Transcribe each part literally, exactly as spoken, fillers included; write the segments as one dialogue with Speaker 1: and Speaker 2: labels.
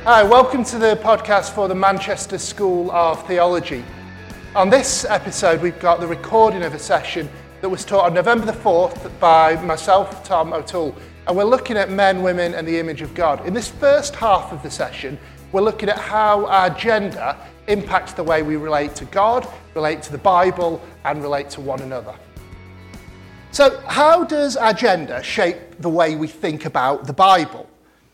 Speaker 1: Hi, welcome to the podcast for the Manchester School of Theology. On this episode, we've got the recording of a session that was taught on November the fourth by myself, Tom O'Toole, and we're looking at men, women and the image of God. In this first half of the session, we're looking at how our gender impacts the way we relate to God, relate to the Bible and relate to one another. So how does our gender shape the way we think about the Bible?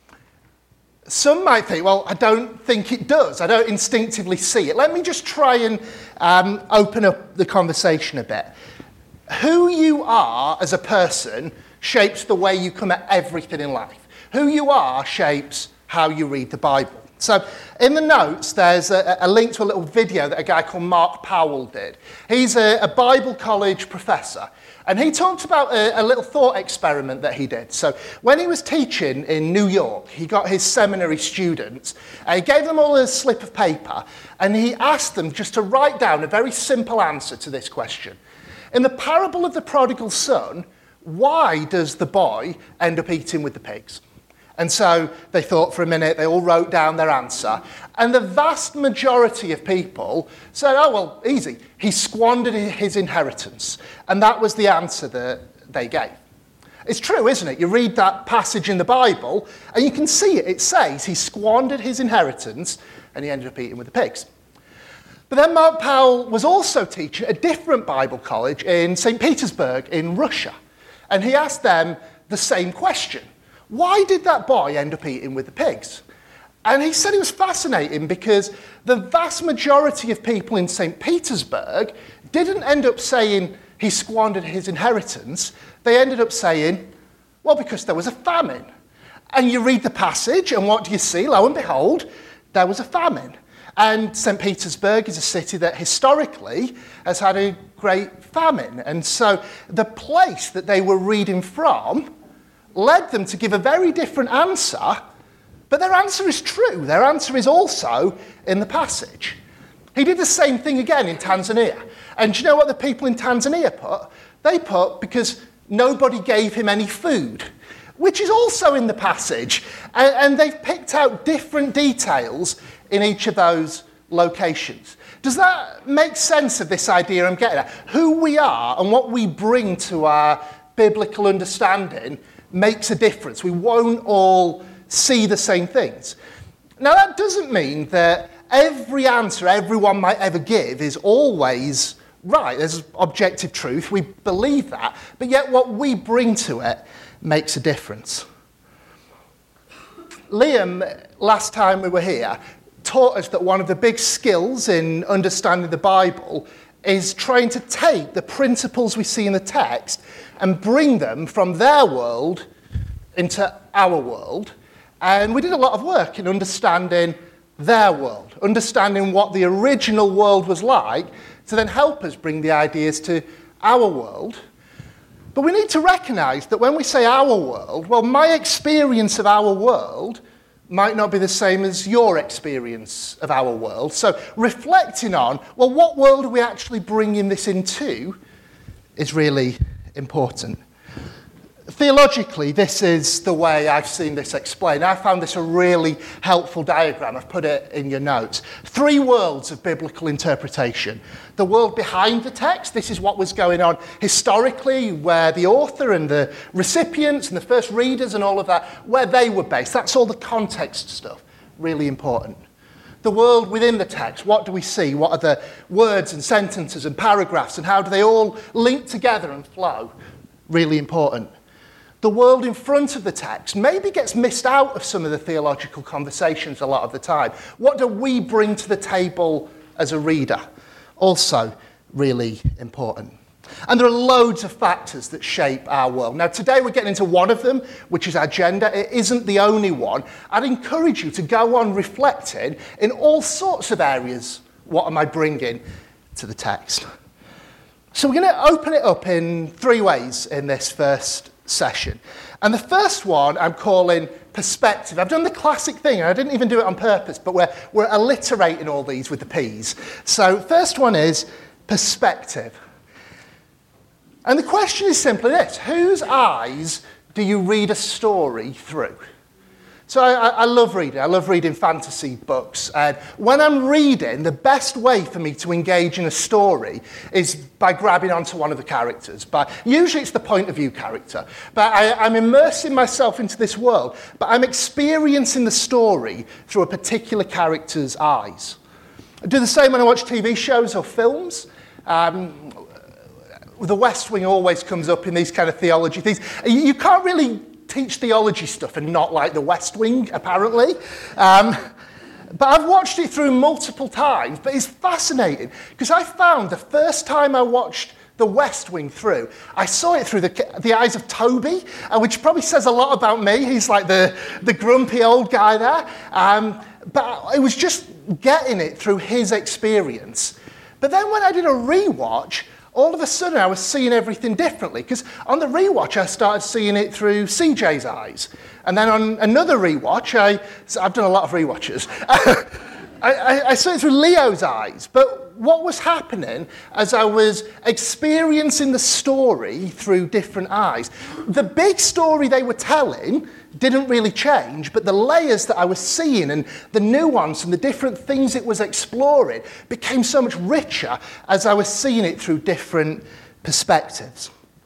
Speaker 1: Some might think, well, I don't think it does. I don't instinctively see it. Let me just try and um, open up the conversation a bit. Who you are as a person shapes the way you come at everything in life. Who you are shapes how you read the Bible. So in the notes, there's a, a link to a little video that a guy called Mark Powell did. He's a, a Bible college professor. And he talked about a, a little thought experiment that he did. So when he was teaching in New York, he got his seminary students, and he gave them all a slip of paper, and he asked them just to write down a very simple answer to this question. In the parable of the prodigal son, why does the boy end up eating with the pigs? And so they thought for a minute, they all wrote down their answer. And the vast majority of people said, oh, well, easy. He squandered his inheritance. And that was the answer that they gave. It's true, isn't it? You read that passage in the Bible, and you can see it. It says he squandered his inheritance, and he ended up eating with the pigs. But then Mark Powell was also teaching at a different Bible college in Saint Petersburg in Russia. And he asked them the same question. Why did that boy end up eating with the pigs? And he said it was fascinating because the vast majority of people in Saint Petersburg didn't end up saying he squandered his inheritance. They ended up saying, well, because there was a famine. And you read the passage, and what do you see? Lo and behold, there was a famine. And Saint Petersburg is a city that historically has had a great famine. And so the place that they were reading from led them to give a very different answer, but their answer is true. Their answer is also in the passage. He did the same thing again in Tanzania. And do you know what the people in Tanzania put? They put because nobody gave him any food, which is also in the passage. And, and they've picked out different details in each of those locations. Does that make sense of this idea I'm getting at? Who we are and what we bring to our biblical understanding makes a difference. We won't all see the same things. Now, that doesn't mean that every answer everyone might ever give is always right. There's objective truth. We believe that. But yet what we bring to it makes a difference. Liam, last time we were here, taught us that one of the big skills in understanding the Bible is trying to take the principles we see in the text and bring them from their world into our world. And we did a lot of work in understanding their world, understanding what the original world was like, to then help us bring the ideas to our world. But we need to recognise that when we say our world, well, my experience of our world might not be the same as your experience of our world. So reflecting on, well, what world are we actually bringing this into is really important. Theologically, this is the way I've seen this explained. I found this a really helpful diagram. I've put it in your notes. Three worlds of biblical interpretation. The world behind the text, this is what was going on historically, where the author and the recipients and the first readers and all of that, where they were based. That's all the context stuff. Really important. The world within the text, what do we see? What are the words and sentences and paragraphs, and how do they all link together and flow? Really important. The world in front of the text maybe gets missed out of some of the theological conversations a lot of the time. What do we bring to the table as a reader? Also really important. And there are loads of factors that shape our world. Now, today we're getting into one of them, which is our gender. It isn't the only one. I'd encourage you to go on reflecting in all sorts of areas. What am I bringing to the text? So we're going to open it up in three ways in this first session. And the first one I'm calling perspective. I've done the classic thing, and I didn't even do it on purpose, but we're, we're alliterating all these with the P's. So first one is perspective. And the question is simply this: whose eyes do you read a story through? So I, I love reading. I love reading fantasy books. And when I'm reading, the best way for me to engage in a story is by grabbing onto one of the characters. But usually it's the point of view character. But I, I'm immersing myself into this world, but I'm experiencing the story through a particular character's eyes. I do the same when I watch T V shows or films. Um, the West Wing always comes up in these kind of theology things. You, you can't really teach theology stuff and not like the West Wing, apparently. Um, but I've watched it through multiple times, but it's fascinating because I found the first time I watched the West Wing through, I saw it through the, the eyes of Toby, uh, which probably says a lot about me. He's like the, the grumpy old guy there. Um, but I was just getting it through his experience. But then when I did a rewatch, all of a sudden I was seeing everything differently, because on the rewatch I started seeing it through C J's eyes. And then on another rewatch, I, so I've done a lot of rewatches, I, I, I saw it through Leo's eyes. But what was happening as I was experiencing the story through different eyes, the big story they were telling didn't really change, but the layers that I was seeing and the nuance and the different things it was exploring became so much richer as I was seeing it through different perspectives.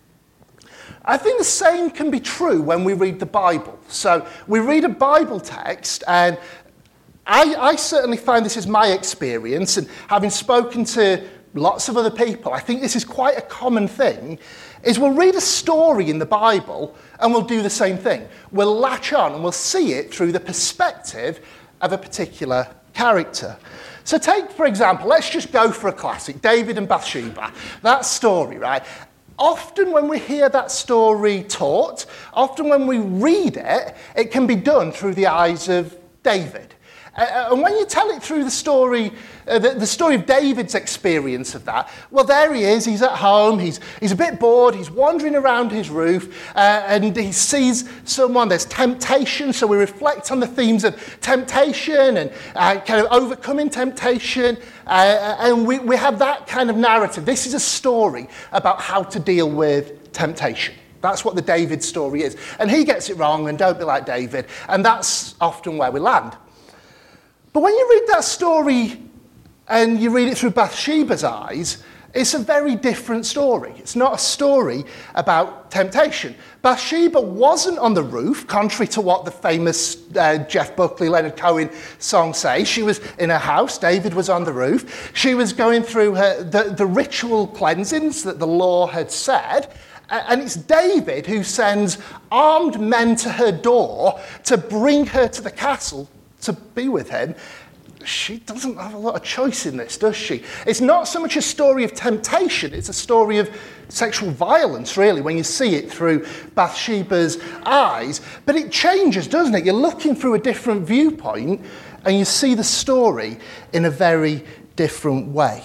Speaker 1: I think the same can be true when we read the Bible. So we read a Bible text, and I, I certainly find this is my experience, and having spoken to lots of other people, I think this is quite a common thing, is we'll read a story in the Bible and we'll do the same thing. We'll latch on and we'll see it through the perspective of a particular character. So take, for example, let's just go for a classic, David and Bathsheba. That story, right? Often when we hear that story taught, often when we read it, it can be done through the eyes of David. Uh, and when you tell it through the story, uh, the, the story of David's experience of that, well, there he is, he's at home, he's, he's a bit bored, he's wandering around his roof, uh, and he sees someone, there's temptation, so we reflect on the themes of temptation and uh, kind of overcoming temptation, uh, and we, we have that kind of narrative. This is a story about how to deal with temptation. That's what the David story is. And he gets it wrong, and don't be like David, and that's often where we land. But when you read that story and you read it through Bathsheba's eyes, it's a very different story. It's not a story about temptation. Bathsheba wasn't on the roof, contrary to what the famous uh, Jeff Buckley, Leonard Cohen song says. She was in her house. David was on the roof. She was going through her, the, the ritual cleansings that the law had said. And it's David who sends armed men to her door to bring her to the castle to be with him. She doesn't have a lot of choice in this, does she? It's not so much a story of temptation, it's a story of sexual violence, really, when you see it through Bathsheba's eyes. But it changes, doesn't it? You're looking through a different viewpoint and you see the story in a very different way.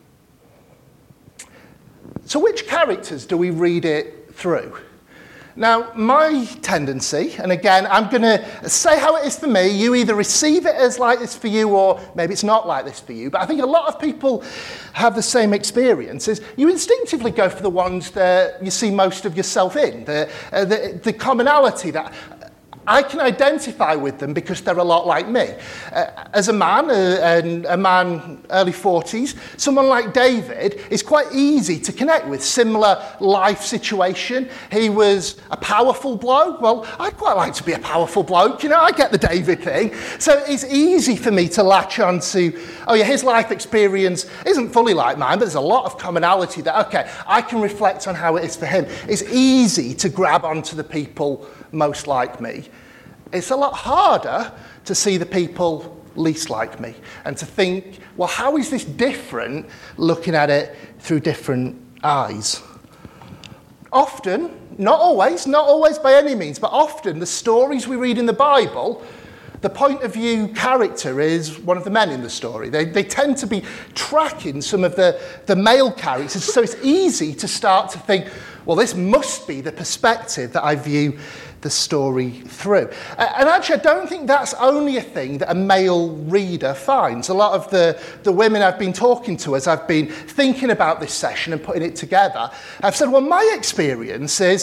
Speaker 1: So which characters do we read it through? Now, my tendency, and again, I'm going to say how it is for me. You either receive it as like this for you, or maybe it's not like this for you. But I think a lot of people have the same experiences. You instinctively go for the ones that you see most of yourself in, the, uh, the, the commonality that I can identify with them because they're a lot like me. Uh, as a man, uh, and a man early forties, someone like David is quite easy to connect with. Similar life situation. He was a powerful bloke. Well, I'd quite like to be a powerful bloke. You know, I get the David thing. So it's easy for me to latch on to, oh yeah, his life experience isn't fully like mine, but there's a lot of commonality that, okay, I can reflect on how it is for him. It's easy to grab onto the people most like me. It's a lot harder to see the people least like me and to think, well, how is this different looking at it through different eyes? Often, not always, not always by any means, but often the stories we read in the Bible, the point of view character is one of the men in the story. They, they tend to be tracking some of the, the male characters, so it's easy to start to think, well, this must be the perspective that I view the story through. And actually, I don't think that's only a thing that a male reader finds. A lot of the, the women I've been talking to as I've been thinking about this session and putting it together, I've said, well, my experience is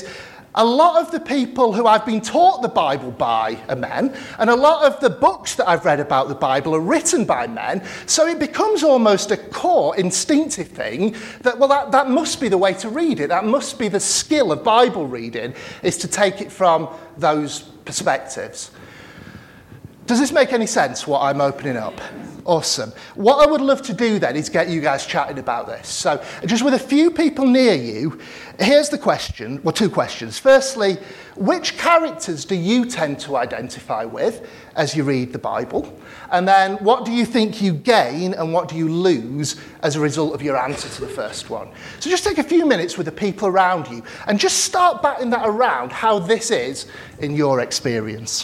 Speaker 1: a lot of the people who I've been taught the Bible by are men, and a lot of the books that I've read about the Bible are written by men, so it becomes almost a core instinctive thing that, well, that, that must be the way to read it. That must be the skill of Bible reading, is to take it from those perspectives. Does this make any sense, what I'm opening up? Awesome. What I would love to do then is get you guys chatting about this. So just with a few people near you, here's the question, well, two questions. Firstly, which characters do you tend to identify with as you read the Bible? And then what do you think you gain and what do you lose as a result of your answer to the first one? So just take a few minutes with the people around you and just start batting that around how this is in your experience.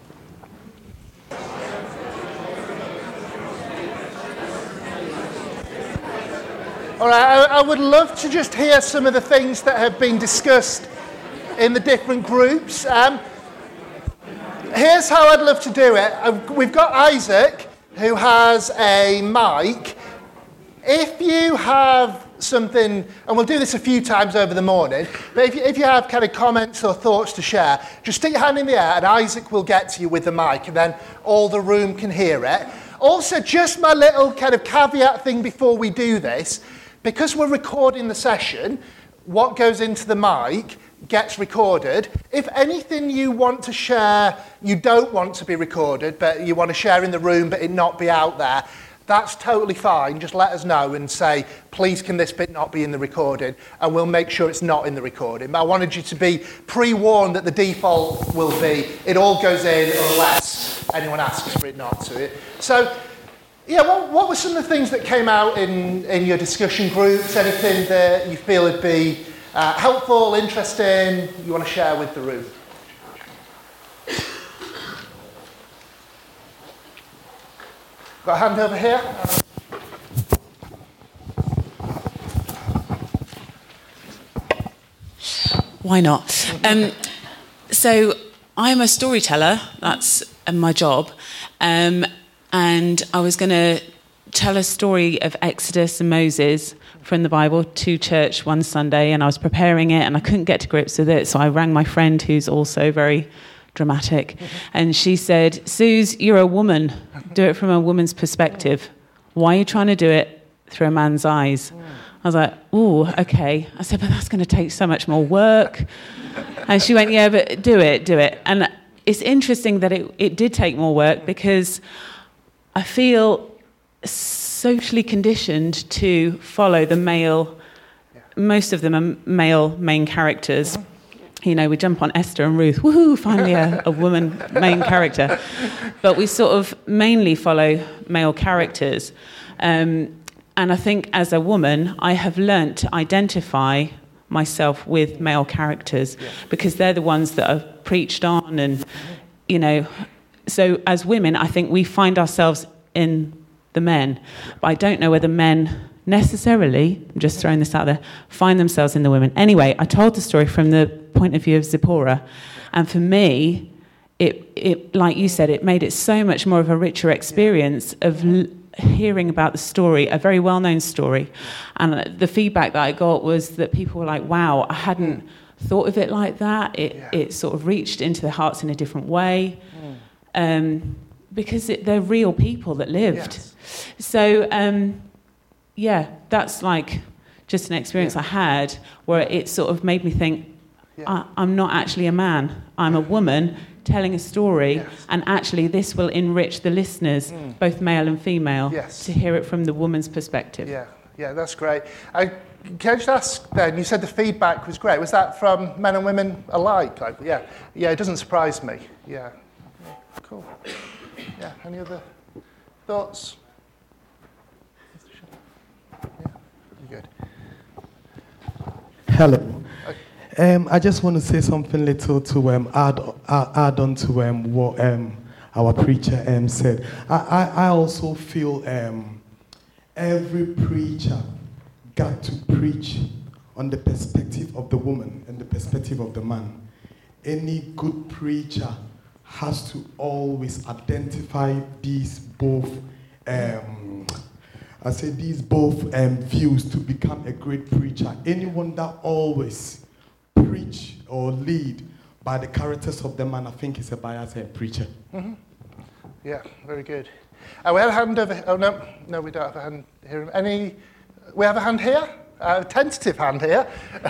Speaker 1: All right, I, I would love to just hear some of the things that have been discussed in the different groups. Um, here's how I'd love to do it. I've, we've got Isaac, who has a mic. If you have something, and we'll do this a few times over the morning, but if you, if you have kind of comments or thoughts to share, just stick your hand in the air and Isaac will get to you with the mic, and then all the room can hear it. Also, just my little kind of caveat thing before we do this, because we're recording the session, what goes into the mic gets recorded. If anything you want to share, you don't want to be recorded, but you want to share in the room but it not be out there, that's totally fine. Just let us know and say, please can this bit not be in the recording, and we'll make sure it's not in the recording. But I wanted you to be pre-warned that the default will be, it all goes in unless anyone asks for it not to. So, yeah, what, what were some of the things that came out in, in your discussion groups? Anything that you feel would be uh, helpful, interesting, you want to share with the room? Got a hand over here?
Speaker 2: Why not? Um, so I'm a storyteller, that's my job. Um, And I was going to tell a story of Exodus and Moses from the Bible to church one Sunday, and I was preparing it, and I couldn't get to grips with it, so I rang my friend, who's also very dramatic, and she said, Suze, you're a woman. Do it from a woman's perspective. Why are you trying to do it through a man's eyes? I was like, ooh, okay. I said, but that's going to take so much more work. And she went, yeah, but do it, do it. And it's interesting that it, it did take more work, because I feel socially conditioned to follow the male, yeah. Most of them are male main characters. Mm-hmm. You know, we jump on Esther and Ruth, woohoo, finally a, a woman main character. But we sort of mainly follow male characters. Um, and I think as a woman, I have learnt to identify myself with male characters, yeah. because they're the ones that are preached on and, you know. So as women, I think we find ourselves in the men. But I don't know whether men necessarily, I'm just throwing this out there, find themselves in the women. Anyway, I told the story from the point of view of Zipporah. And for me, it, it like you said, it made it so much more of a richer experience of l- hearing about the story, a very well-known story. And the feedback that I got was that people were like, wow, I hadn't thought of it like that. It, yeah. it sort of reached into their hearts in a different way. Um, because it, they're real people that lived. Yes. So, um, yeah, that's like just an experience yeah. I had where it sort of made me think, yeah. I, I'm not actually a man. I'm a woman telling a story, yes. and actually this will enrich the listeners, mm. both male and female, yes. to hear it from the woman's perspective.
Speaker 1: Yeah, yeah, that's great. I, can I just ask then, you said the feedback was great. Was that from men and women alike? Like, yeah, yeah, it doesn't surprise me. Yeah. Cool. Yeah, any other thoughts? Yeah, you're good.
Speaker 3: Hello. Okay. Um, I just want to say something little to um, add, uh, add on to um, what um, our preacher um, said. I, I, I also feel um, every preacher got to preach on the perspective of the woman and the perspective of the man. Any good preacher has to always identify these both, um, I say these both um, views to become a great preacher. Anyone that always preach or lead by the characters of the man, I think he's a biased uh, preacher.
Speaker 1: Mm-hmm. Yeah, very good. Uh, we have a hand over. Oh no, no, we don't have a hand here. Any? We have a hand here. Uh, a tentative hand here.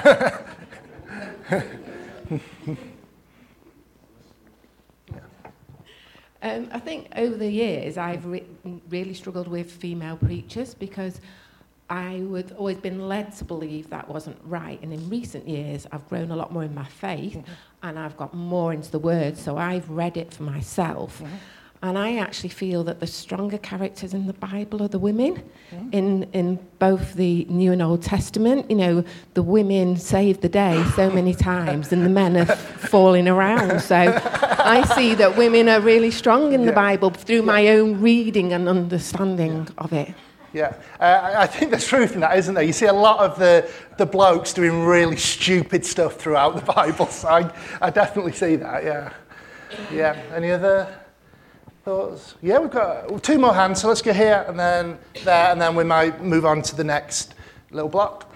Speaker 4: Um, I think over the years I've re- really struggled with female preachers because I would always been led to believe that wasn't right. And in recent years I've grown a lot more in my faith mm-hmm. and I've got more into the Word, so I've read it for myself. Mm-hmm. And I actually feel that the stronger characters in the Bible are the women. Mm. In in both the New and Old Testament. You know, the women saved the day so many times and the men are falling around. So I see that women are really strong in yeah. the Bible through yeah. my own reading and understanding yeah. of it.
Speaker 1: Yeah, uh, I think there's truth in that, isn't there? You see a lot of the, the blokes doing really stupid stuff throughout the Bible. So I, I definitely see that, yeah. Yeah, any other... thoughts? Yeah, we've got two more hands, so let's go here and then there, and then we might move on to the next little block.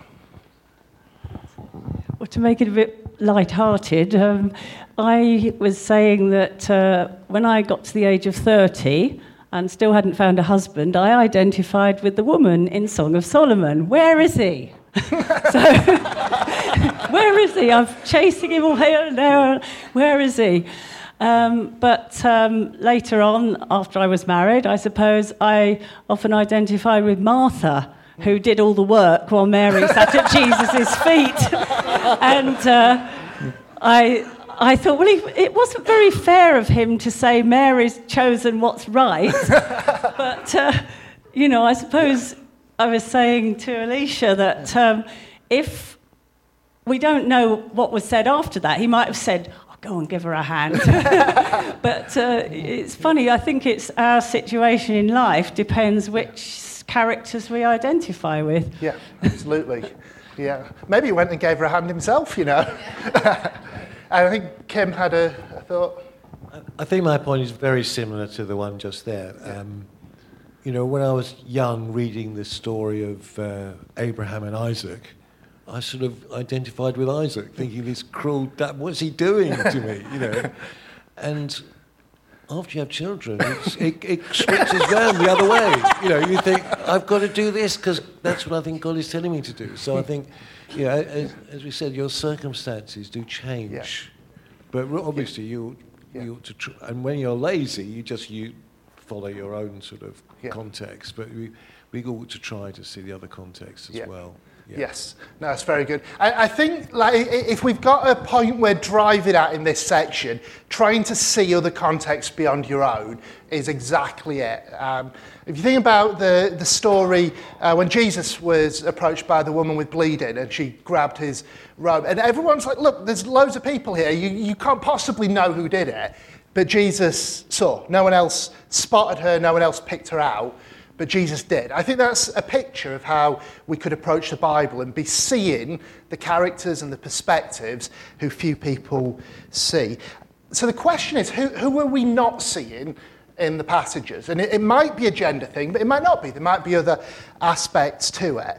Speaker 5: Well, to make it a bit light-hearted, um, I was saying that uh, when I got to the age of thirty and still hadn't found a husband, I identified with the woman in Song of Solomon. Where is he? So, where is he? I'm chasing him all here and there. Where is he? Um, but um, later on, after I was married, I suppose I often identified with Martha, who did all the work while Mary sat at Jesus' feet. And uh, I, I thought, well, he, it wasn't very fair of him to say Mary's chosen what's right. But, uh, you know, I suppose I was saying to Alicia that um, if we don't know what was said after that, he might have said, go and give her a hand. But uh, it's funny, I think it's our situation in life depends which characters we identify with.
Speaker 1: Yeah, absolutely. Yeah. Maybe he went and gave her a hand himself, you know. And I think Kim had a, a thought.
Speaker 6: I think my point is very similar to the one just there. Um, you know, when I was young, reading the story of uh, Abraham and Isaac, I sort of identified with Isaac, thinking this cruel dad, what's he doing to me, you know? And after you have children, it's, it, it switches round the other way. You know, you think, I've got to do this because that's what I think God is telling me to do. So I think, you know, as, as we said, your circumstances do change. Yeah. But obviously you, yeah. you ought to, tr- and when you're lazy, you just you follow your own sort of yeah. context. But we, we ought to try to see the other context as yeah. well. Yeah.
Speaker 1: Yes, no, that's very good. I, I think like if we've got a point we're driving at in this section, trying to see other contexts beyond your own is exactly it. Um, if you think about the, the story uh, when Jesus was approached by the woman with bleeding and she grabbed his robe, and everyone's like, look, there's loads of people here, you, you can't possibly know who did it, but Jesus saw. No one else spotted her, no one else picked her out. But Jesus did. I think that's a picture of how we could approach the Bible and be seeing the characters and the perspectives who few people see. So the question is, who, who are we not seeing in the passages? And it, it might be a gender thing, but it might not be. There might be other aspects to it.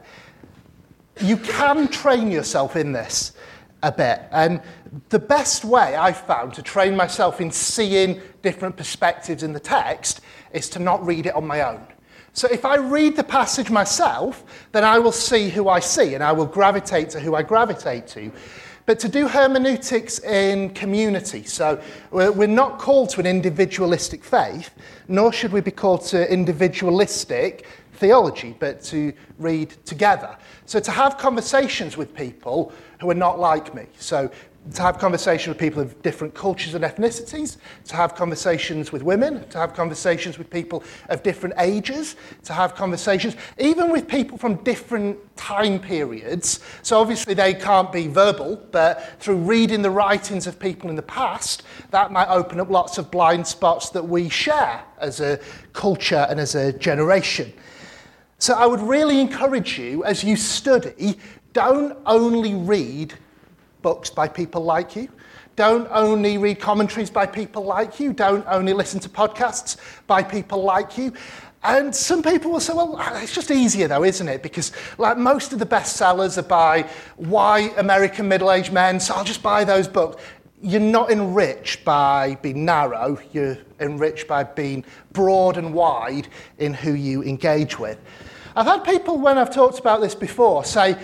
Speaker 1: You can train yourself in this a bit. And the best way I've found to train myself in seeing different perspectives in the text is to not read it on my own. So if I read the passage myself, then I will see who I see and I will gravitate to who I gravitate to. But to do hermeneutics in community, so we're not called to an individualistic faith, nor should we be called to individualistic theology, but to read together. So to have conversations with people who are not like me. So to have conversations with people of different cultures and ethnicities, to have conversations with women, to have conversations with people of different ages, to have conversations even with people from different time periods. So obviously they can't be verbal, but through reading the writings of people in the past, that might open up lots of blind spots that we share as a culture and as a generation. So I would really encourage you, as you study, don't only read books by people like you. Don't only read commentaries by people like you. Don't only listen to podcasts by people like you. And some people will say, well, it's just easier though, isn't it? Because like most of the bestsellers are by white American middle-aged men, so I'll just buy those books. You're not enriched by being narrow, you're enriched by being broad and wide in who you engage with. I've had people, when I've talked about this before, say,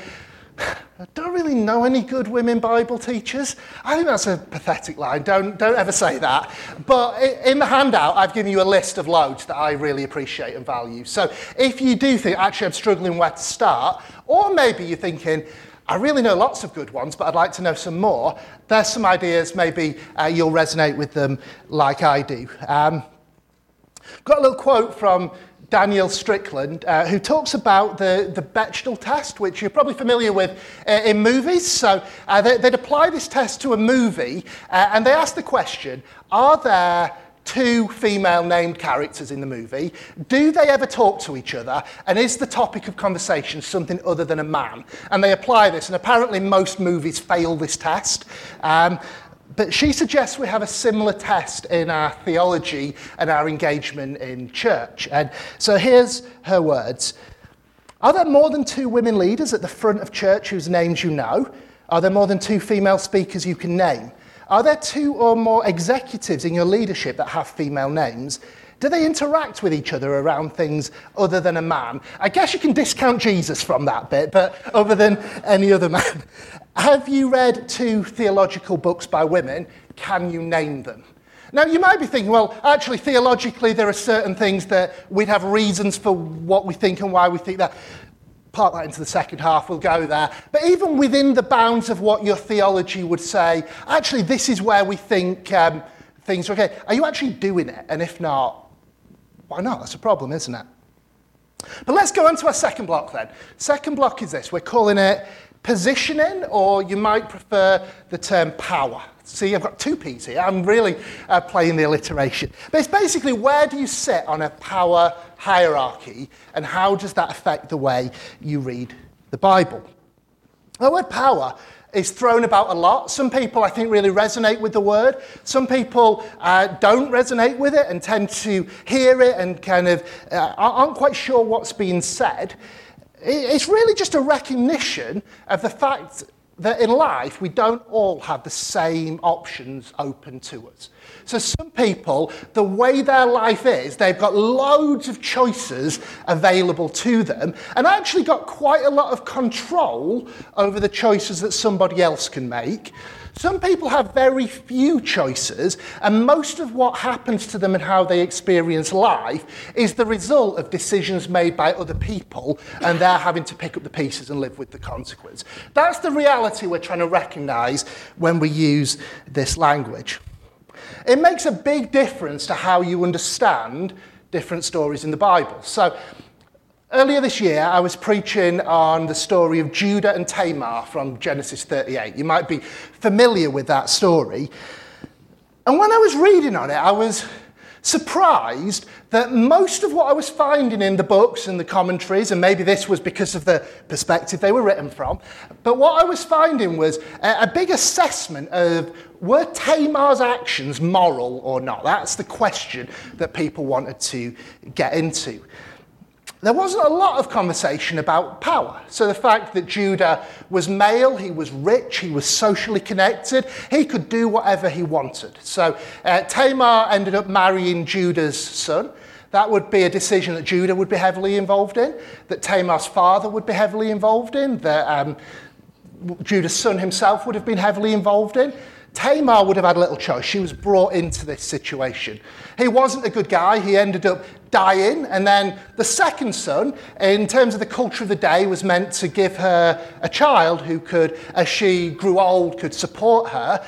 Speaker 1: I don't really know any good women Bible teachers. I think that's a pathetic line. Don't, don't ever say that. But in the handout, I've given you a list of loads that I really appreciate and value. So if you do think, actually, I'm struggling where to start, or maybe you're thinking, I really know lots of good ones, but I'd like to know some more, there's some ideas, maybe uh, you'll resonate with them like I do. Um, got a little quote from Daniel Strickland, uh, who talks about the, the Bechdel test, which you're probably familiar with uh, in movies. So uh, they, they'd apply this test to a movie, uh, and they asked the question, are there two female named characters in the movie? Do they ever talk to each other? And is the topic of conversation something other than a man? And they apply this, and apparently most movies fail this test. Um, But she suggests we have a similar test in our theology and our engagement in church. And so here's her words. Are there more than two women leaders at the front of church whose names you know? Are there more than two female speakers you can name? Are there two or more executives in your leadership that have female names? Do they interact with each other around things other than a man? I guess you can discount Jesus from that bit, but other than any other man. Have you read two theological books by women? Can you name them? Now, you might be thinking, well, actually, theologically, there are certain things that we'd have reasons for what we think and why we think that. Part that into the second half, we'll go there. But even within the bounds of what your theology would say, actually, this is where we think um, things are okay. Are you actually doing it? And if not, why not? That's a problem, isn't it? But let's go on to our second block then. Second block is this. We're calling it positioning, or you might prefer the term power. See, I've got two P's here. I'm really uh, playing the alliteration. But it's basically, where do you sit on a power hierarchy, and how does that affect the way you read the Bible? The word power is thrown about a lot. Some people, I think, really resonate with the word. Some people uh, don't resonate with it and tend to hear it and kind of uh, aren't quite sure what's being said. It's really just a recognition of the fact that in life we don't all have the same options open to us. So some people, the way their life is, they've got loads of choices available to them and actually got quite a lot of control over the choices that somebody else can make. Some people have very few choices, and most of what happens to them and how they experience life is the result of decisions made by other people, and they're having to pick up the pieces and live with the consequence. That's the reality we're trying to recognise when we use this language. It makes a big difference to how you understand different stories in the Bible. So, earlier this year, I was preaching on the story of Judah and Tamar from Genesis thirty-eight. You might be familiar with that story. And when I was reading on it, I was surprised that most of what I was finding in the books and the commentaries, and maybe this was because of the perspective they were written from, but what I was finding was a, a big assessment of, were Tamar's actions moral or not? That's the question that people wanted to get into. There wasn't a lot of conversation about power. So the fact that Judah was male, he was rich, he was socially connected, he could do whatever he wanted. So uh, Tamar ended up marrying Judah's son. That would be a decision that Judah would be heavily involved in, that Tamar's father would be heavily involved in, that um, Judah's son himself would have been heavily involved in. Tamar would have had little choice. She was brought into this situation. He wasn't a good guy. He ended up dying. And then the second son, in terms of the culture of the day, was meant to give her a child who could, as she grew old, could support her.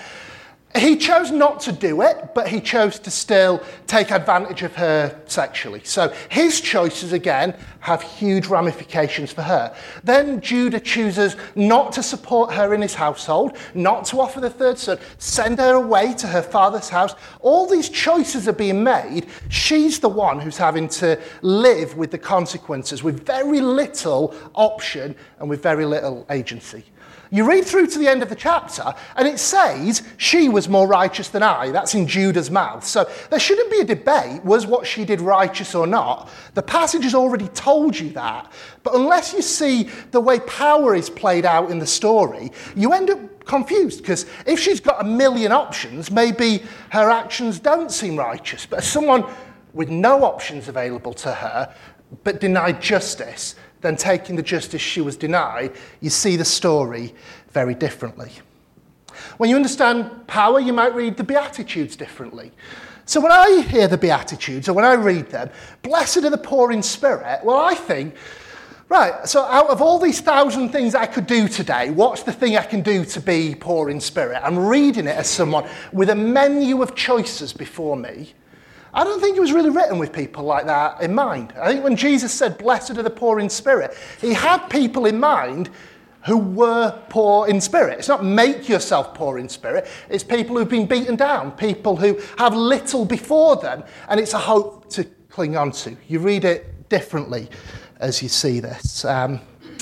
Speaker 1: He chose not to do it, but he chose to still take advantage of her sexually. So his choices, again, have huge ramifications for her. Then Judah chooses not to support her in his household, not to offer the third son, send her away to her father's house. All these choices are being made. She's the one who's having to live with the consequences with very little option and with very little agency. You read through to the end of the chapter, and it says she was was more righteous than I. That's in Judah's mouth. So there shouldn't be a debate, was what she did righteous or not? The passage has already told you that. But unless you see the way power is played out in the story, you end up confused, because if she's got a million options, maybe her actions don't seem righteous. But as someone with no options available to her, but denied justice, then taking the justice she was denied, you see the story very differently. When you understand power, you might read the Beatitudes differently. So when I hear the Beatitudes, or when I read them, blessed are the poor in spirit, well, I think, right, so out of all these thousand things I could do today, what's the thing I can do to be poor in spirit? I'm reading it as someone with a menu of choices before me. I don't think it was really written with people like that in mind. I think when Jesus said, blessed are the poor in spirit, he had people in mind who were poor in spirit. It's not make yourself poor in spirit. It's people who've been beaten down, people who have little before them, and it's a hope to cling on to. You read it differently as you see this. Um,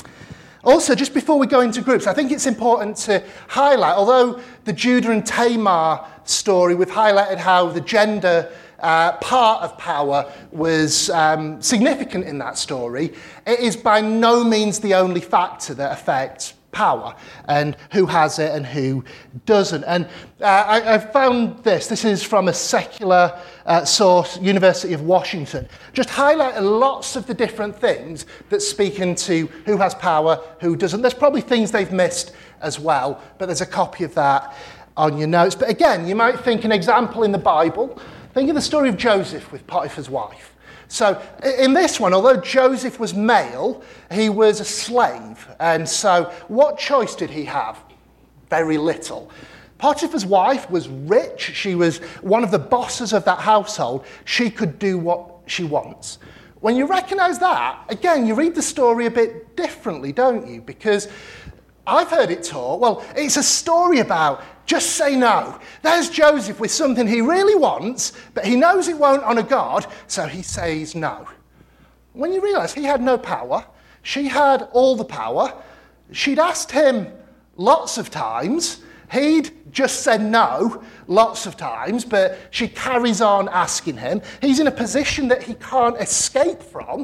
Speaker 1: also, just before we go into groups, I think it's important to highlight, although the Judah and Tamar story, we've highlighted how the gender Uh, part of power was um, significant in that story. It is by no means the only factor that affects power and who has it and who doesn't. And uh, I, I found this. This is from a secular uh, source, University of Washington. Just highlighted lots of the different things that speak into who has power, who doesn't. There's probably things they've missed as well, but there's a copy of that on your notes. But again, you might think an example in the Bible. Think of the story of Joseph with Potiphar's wife. So in this one, although Joseph was male, he was a slave. And so what choice did he have? Very little. Potiphar's wife was rich. She was one of the bosses of that household. She could do what she wants. When you recognize that, again, you read the story a bit differently, don't you? Because I've heard it taught, well, it's a story about just say no. There's Joseph with something he really wants, but he knows it won't honour God, so he says no. When you realise he had no power, she had all the power, she'd asked him lots of times, he'd just said no lots of times, but she carries on asking him. He's in a position that he can't escape from.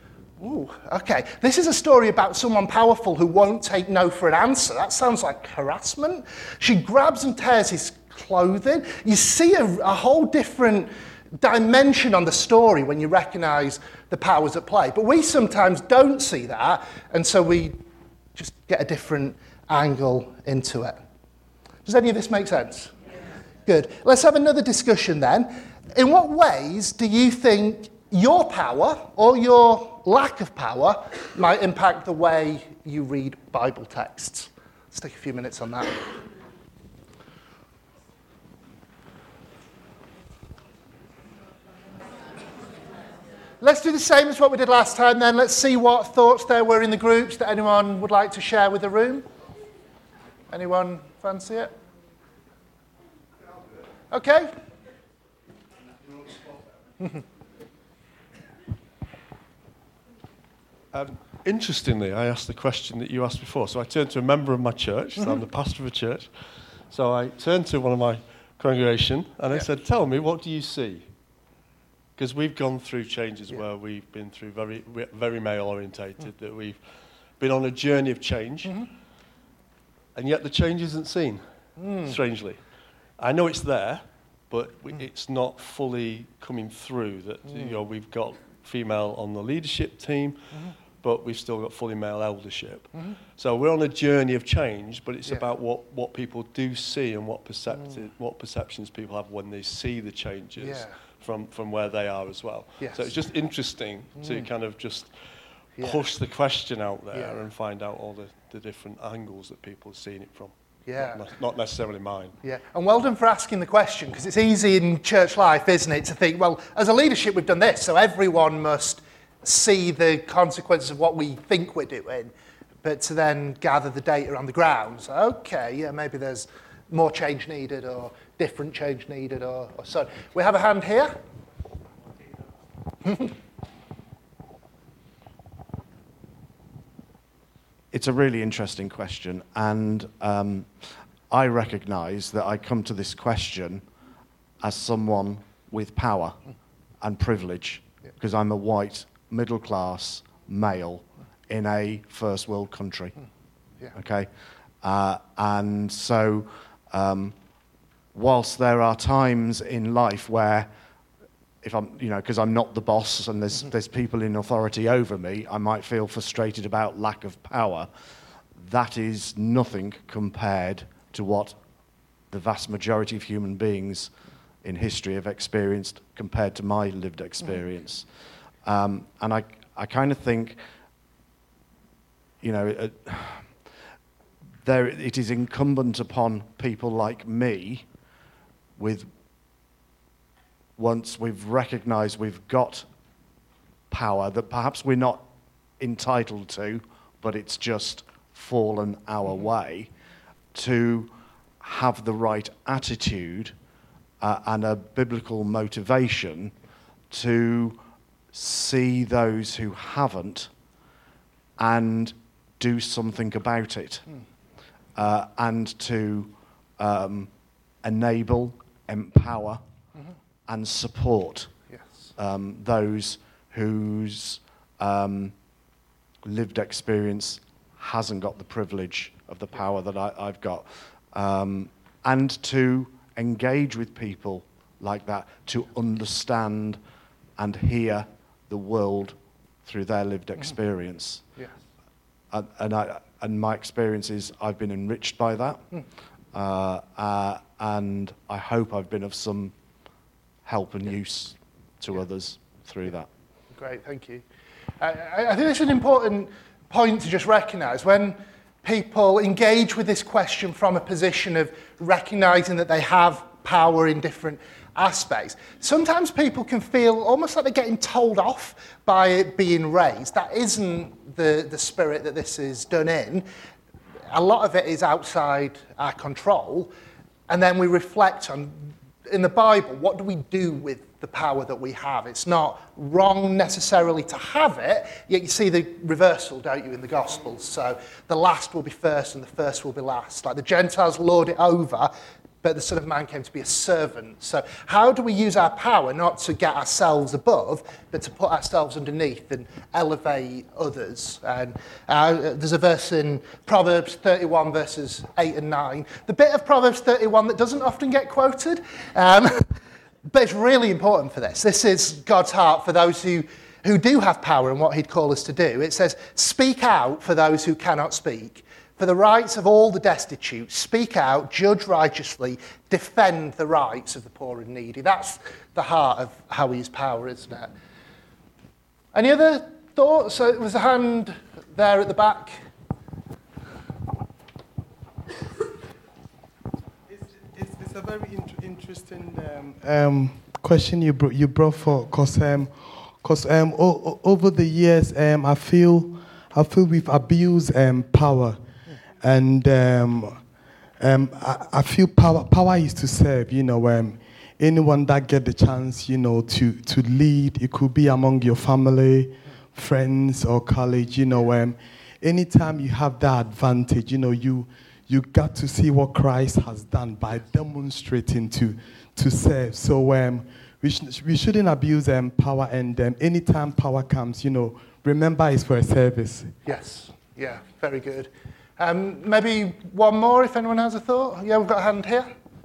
Speaker 1: Ooh, okay. This is a story about someone powerful who won't take no for an answer. That sounds like harassment. She grabs and tears his clothing. You see a, a whole different dimension on the story when you recognise the powers at play. But we sometimes don't see that, and so we just get a different angle into it. Does any of this make sense? Good. Let's have another discussion then. In what ways do you think your power or your lack of power might impact the way you read Bible texts? Let's take a few minutes on that. Let's do the same as what we did last time then. Let's see what thoughts there were in the groups that anyone would like to share with the room. Anyone fancy it? Okay.
Speaker 7: Um, interestingly, I asked the question that you asked before. So I turned to a member of my church, so I'm the pastor of a church. So I turned to one of my congregation and I
Speaker 1: yeah.
Speaker 7: said, tell me, what do you see? Because we've gone through changes
Speaker 1: yeah.
Speaker 7: where we've been through very very male-orientated, mm. that we've been on a journey of change, mm-hmm. and yet the change isn't seen, mm. strangely. I know it's there, but mm. it's not fully coming through. That mm. you know, we've got female on the leadership team, mm-hmm. but we've still got fully male eldership. Mm-hmm. So we're on a journey of change, but it's yeah. about what, what people do see and what percepti- mm. what perceptions people have when they see the changes yeah. from, from where they are as well.
Speaker 1: Yes.
Speaker 7: So it's just interesting mm. to kind of just
Speaker 1: yeah.
Speaker 7: push the question out there
Speaker 1: yeah.
Speaker 7: and find out all the, the different angles that people are seeing it from.
Speaker 1: Yeah.
Speaker 7: Not, not necessarily mine.
Speaker 1: Yeah, and well done for asking the question, because it's easy in church life, isn't it, to think, well, as a leadership we've done this, so everyone must see the consequences of what we think we're doing, but to then gather the data on the ground. So, okay, yeah, maybe there's more change needed or different change needed or, or so. We have a hand here.
Speaker 8: It's a really interesting question, and um, I recognise that I come to this question as someone with power and privilege, because I'm a white, middle-class male in a first world country.
Speaker 1: Yeah.
Speaker 8: Okay? Uh, and so, um, whilst there are times in life where, if I'm, you know, because I'm not the boss and there's there's people in authority over me, I might feel frustrated about lack of power. That is nothing compared to what the vast majority of human beings in history have experienced compared to my lived experience. Um, and I, I kind of think, you know, it, there it is incumbent upon people like me, with once we've recognised we've got power that perhaps we're not entitled to, but it's just fallen our way, to have the right attitude uh, and a biblical motivation to see those who haven't and do something about it, mm. uh, and to um, enable, empower, mm-hmm. and support
Speaker 1: yes.
Speaker 8: um, those whose um, lived experience hasn't got the privilege of the power that I, I've got, um, and to engage with people like that, to understand and hear the world through their lived experience.
Speaker 1: Yes.
Speaker 8: And, and, I, and my experience is I've been enriched by that,
Speaker 1: mm.
Speaker 8: uh, uh, and I hope I've been of some help and use to
Speaker 1: yeah.
Speaker 8: others through that.
Speaker 1: Great, thank you. I, I think it's an important point to just recognise when people engage with this question from a position of recognising that they have power in different aspects. Sometimes people can feel almost like they're getting told off by it being raised. That isn't the, the spirit that this is done in. A lot of it is outside our control, and then we reflect on, in the Bible, what do we do with the power that we have? It's not wrong necessarily to have it, yet you see the reversal, don't you, in the Gospels. So the last will be first and the first will be last. Like the Gentiles lord it over, but the Son of Man came to be a servant. So how do we use our power not to get ourselves above, but to put ourselves underneath and elevate others? And uh, there's a verse in Proverbs thirty-one, verses eight and nine. The bit of Proverbs thirty-one that doesn't often get quoted, um, but it's really important for this. This is God's heart for those who, who do have power and what he'd call us to do. It says, speak out for those who cannot speak. For the rights of all the destitute, speak out, judge righteously, defend the rights of the poor and needy. That's the heart of how we use power, isn't it? Any other thoughts? So there was a hand there at the back.
Speaker 3: It's, it's, it's a very in- interesting um, um, question you brought, you brought for, because um, cause, um, o- o- over the years, um, I feel I feel we've abused um, power. And um, um, I, I feel power power is to serve, you know. Um, anyone that get the chance, you know, to, to lead, it could be among your family, friends, or colleagues, you know. Um, anytime you have that advantage, you know, you you got to see what Christ has done by demonstrating to to serve. So um, we sh- we shouldn't abuse um, power. And um, anytime power comes, you know, remember it's for a service.
Speaker 1: Yes. Yeah. Very good. Um, maybe one more, if anyone has a thought. Yeah, we've got a hand here.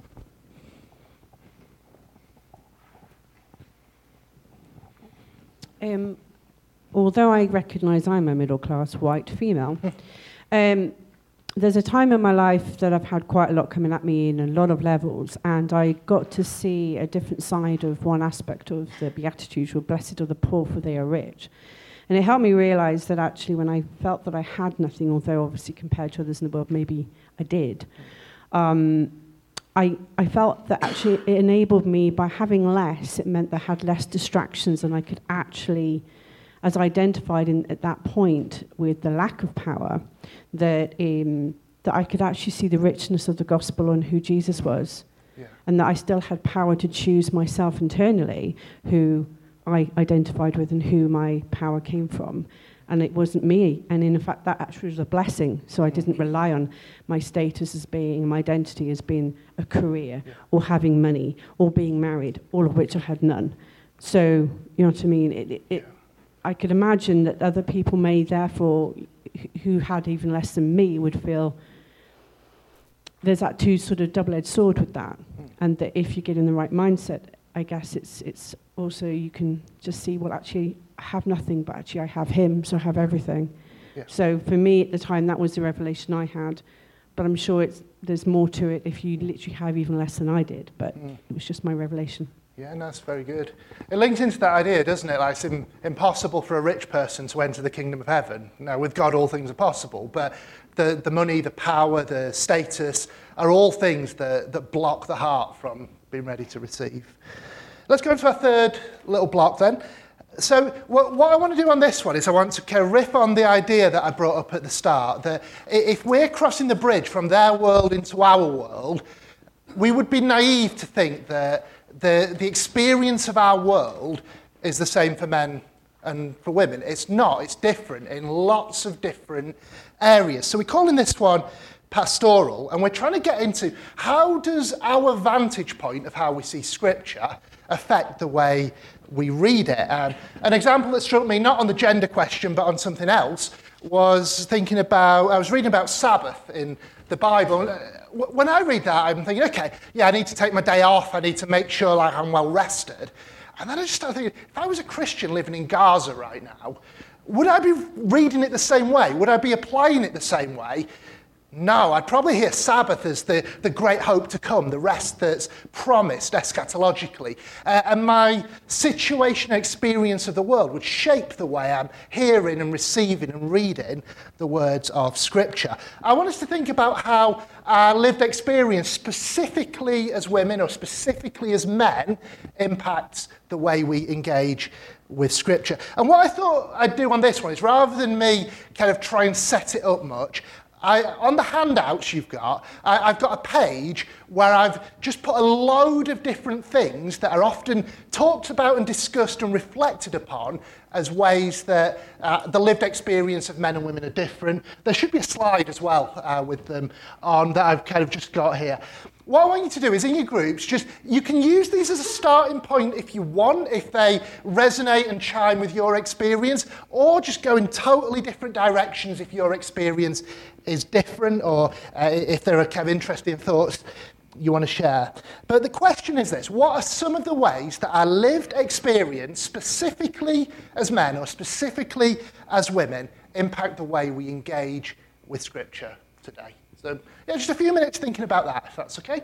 Speaker 9: Um, although I recognise I'm a middle-class white female, um, there's a time in my life that I've had quite a lot coming at me in a lot of levels, and I got to see a different side of one aspect of the Beatitudes, or blessed are the poor, for they are rich. And it helped me realise that actually when I felt that I had nothing, although obviously compared to others in the world, maybe I did, um, I, I felt that actually it enabled me, by having less, it meant that I had less distractions, and I could actually, as I identified in, at that point with the lack of power, that, um, that I could actually see the richness of the gospel and who Jesus was, yeah. And that I still had power to choose myself internally, who I identified with and who my power came from. and it wasn't me. And in fact, that actually was a blessing. So I didn't rely on my status as being, my identity as being a career, yeah. or having money, or being married, all of which I had none. So, you know what I mean? It, it, it, I could imagine that other people may therefore, who had even less than me, would feel there's that two sort of double-edged sword with that. Mm. And that if you get in the right mindset, I guess it's it's also you can just see, well, actually, I have nothing, but actually I have him, so I have everything. Yeah. So for me at the time, that was the revelation I had. But I'm sure it's there's more to it if you literally have even less than I did. But mm. it was just my revelation.
Speaker 1: Yeah, no, that's very good. It links into that idea, doesn't it? Like it's im- impossible for a rich person to enter the kingdom of heaven. Now, with God, all things are possible. But the, the money, the power, the status are all things that, that block the heart from being ready to receive. Let's go into our third little block then. So what, what I want to do on this one is I want to kind of riff on the idea that I brought up at the start, that if we're crossing the bridge from their world into our world, we would be naive to think that the, the experience of our world is the same for men and for women. It's not. It's different in lots of different areas. So we're calling this one pastoral, and we're trying to get into how does our vantage point of how we see Scripture affect the way we read it. Um, an example that struck me, not on the gender question, but on something else, was thinking about, I was reading about Sabbath in the Bible. When I read that, I'm thinking, okay, yeah, I need to take my day off. I need to make sure like I'm well rested. And then I just started thinking, if I was a Christian living in Gaza right now, would I be reading it the same way? Would I be applying it the same way? No, I'd probably hear Sabbath as the, the great hope to come, the rest that's promised eschatologically. Uh, and my situation and experience of the world would shape the way I'm hearing and receiving and reading the words of Scripture. I want us to think about how our lived experience, specifically as women or specifically as men, impacts the way we engage with Scripture. And what I thought I'd do on this one is, rather than me kind of try and set it up much, I, on the handouts you've got, I, I've got a page where I've just put a load of different things that are often talked about and discussed and reflected upon as ways that uh, the lived experience of men and women are different. There should be a slide as well uh, with them on that I've kind of just got here. What I want you to do is, in your groups, just you can use these as a starting point if you want, if they resonate and chime with your experience, or just go in totally different directions if your experience is different, or uh, if there are kind of interesting thoughts you want to share. But the question is this: what are some of the ways that our lived experience, specifically as men or specifically as women, impact the way we engage with Scripture today? So, yeah, just a few minutes thinking about that, if that's okay.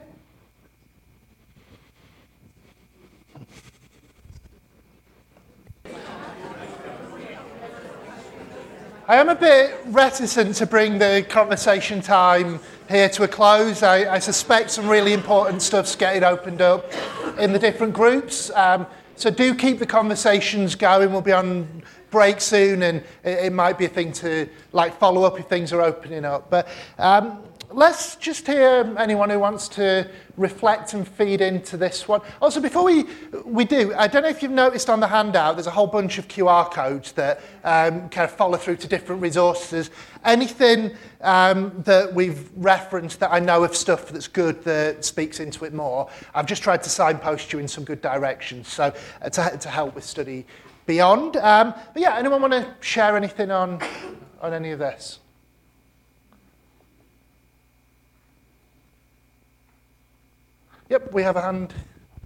Speaker 1: I am a bit reticent to bring the conversation time here to a close. I, I suspect some really important stuff's getting opened up in the different groups. Um, so do keep the conversations going. We'll be on break soon, and it, it might be a thing to like follow up if things are opening up. But um, let's just hear anyone who wants to reflect and feed into this one. Also, before we we do, I don't know if you've noticed on the handout, there's a whole bunch of Q R codes that um, kind of follow through to different resources. Anything um, that we've referenced that I know of stuff that's good that speaks into it more, I've just tried to signpost you in some good directions, so uh, to, to help with study beyond. Um, but yeah, anyone want to share anything on on any of this? Yep, we have a hand.